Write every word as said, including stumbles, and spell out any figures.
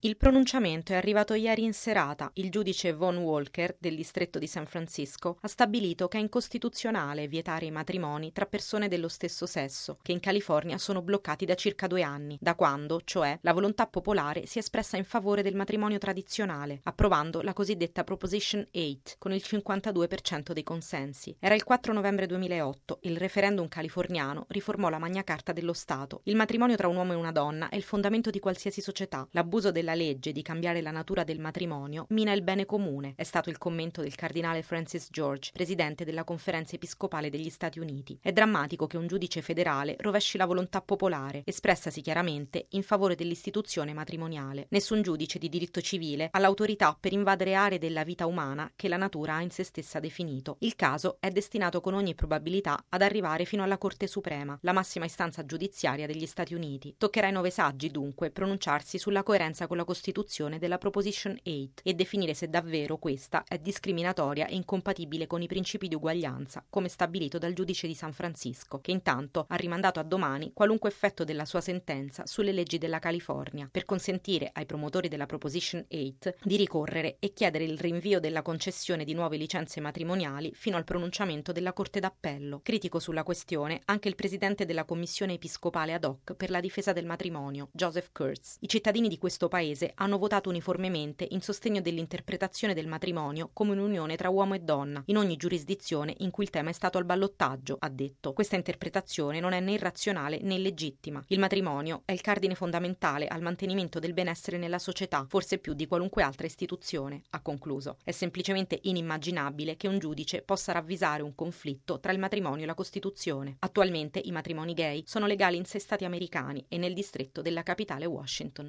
Il pronunciamento è arrivato ieri in serata. Il giudice Von Walker, del distretto di San Francisco, ha stabilito che è incostituzionale vietare i matrimoni tra persone dello stesso sesso, che in California sono bloccati da circa due anni, da quando, cioè, la volontà popolare si è espressa in favore del matrimonio tradizionale, approvando la cosiddetta Proposition otto con il cinquantadue per cento dei consensi. Era il quattro novembre duemilaotto e il referendum californiano riformò la Magna Carta dello Stato. Il matrimonio tra un uomo e una donna è il fondamento di qualsiasi società. L'abuso della legge di cambiare la natura del matrimonio mina il bene comune, è stato il commento del cardinale Francis George, presidente della Conferenza Episcopale degli Stati Uniti. È drammatico che un giudice federale rovesci la volontà popolare, espressasi chiaramente in favore dell'istituzione matrimoniale. Nessun giudice di diritto civile ha l'autorità per invadere aree della vita umana che la natura ha in se stessa definito. Il caso è destinato con ogni probabilità ad arrivare fino alla Corte Suprema, la massima istanza giudiziaria degli Stati Uniti. Toccherà ai nove saggi, dunque, pronunciarsi sulla coerenza con la Costituzione della Proposition otto e definire se davvero questa è discriminatoria e incompatibile con i principi di uguaglianza, come stabilito dal giudice di San Francisco, che intanto ha rimandato a domani qualunque effetto della sua sentenza sulle leggi della California, per consentire ai promotori della Proposition otto di ricorrere e chiedere il rinvio della concessione di nuove licenze matrimoniali fino al pronunciamento della Corte d'Appello. Critico sulla questione anche il presidente della Commissione Episcopale ad hoc per la difesa del matrimonio, Joseph Kurtz. I cittadini di questo paese hanno votato uniformemente in sostegno dell'interpretazione del matrimonio come un'unione tra uomo e donna, in ogni giurisdizione in cui il tema è stato al ballottaggio, ha detto. Questa interpretazione non è né irrazionale né illegittima. Il matrimonio è il cardine fondamentale al mantenimento del benessere nella società, forse più di qualunque altra istituzione, ha concluso. È semplicemente inimmaginabile che un giudice possa ravvisare un conflitto tra il matrimonio e la Costituzione. Attualmente i matrimoni gay sono legali in sei stati americani e nel distretto della capitale Washington.